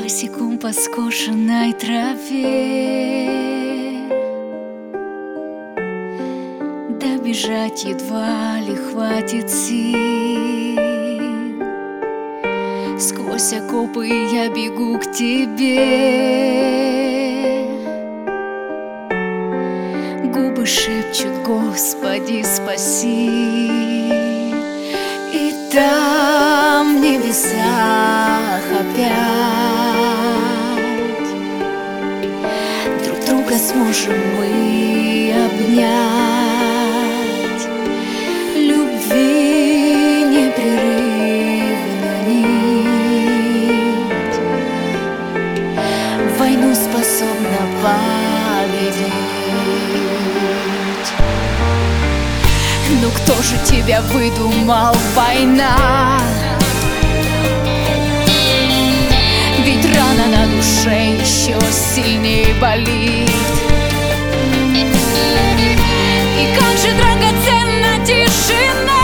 босиком по скошенной траве. Добежать едва ли хватит сил. Сквозь окопы я бегу к тебе. Губы шепчут: Господи, спаси. И там в небесах опять друг друга сможем мы обнять. Любви непрерывно нить войну способна победить. Ну кто же тебя выдумал, война? Ведь рана на душе еще сильнее болит. И как же драгоценна тишина,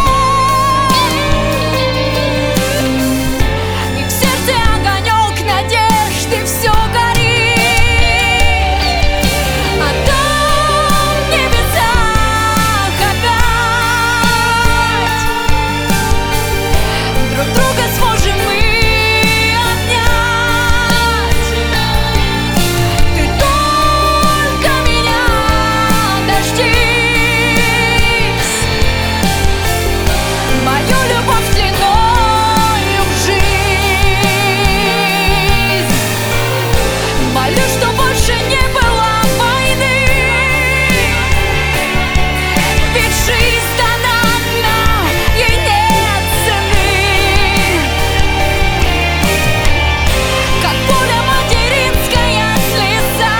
и в сердце огонек надежды все горит. А там в небесах опять друг друга сможем мы обнять. Ты только меня дождись, мою любовь длиною в жизнь. Молю, что больше не было войны, ведь жизнь дана нам, ей нет цены. Как поле материнская слеза,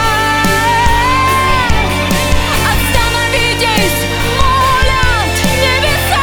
остановитесь, молят небеса.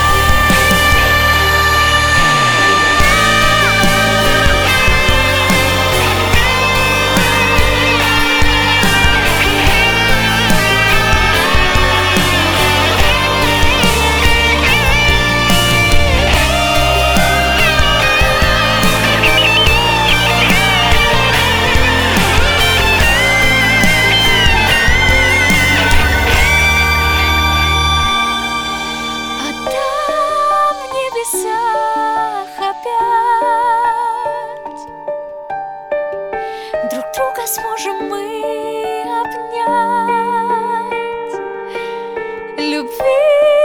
А там в небесах опять друг друга сможем мы обнять. Любви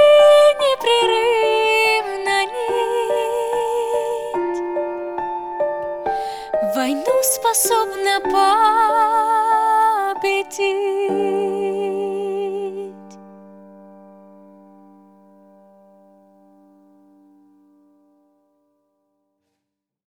непрерывно нить войну способна победить.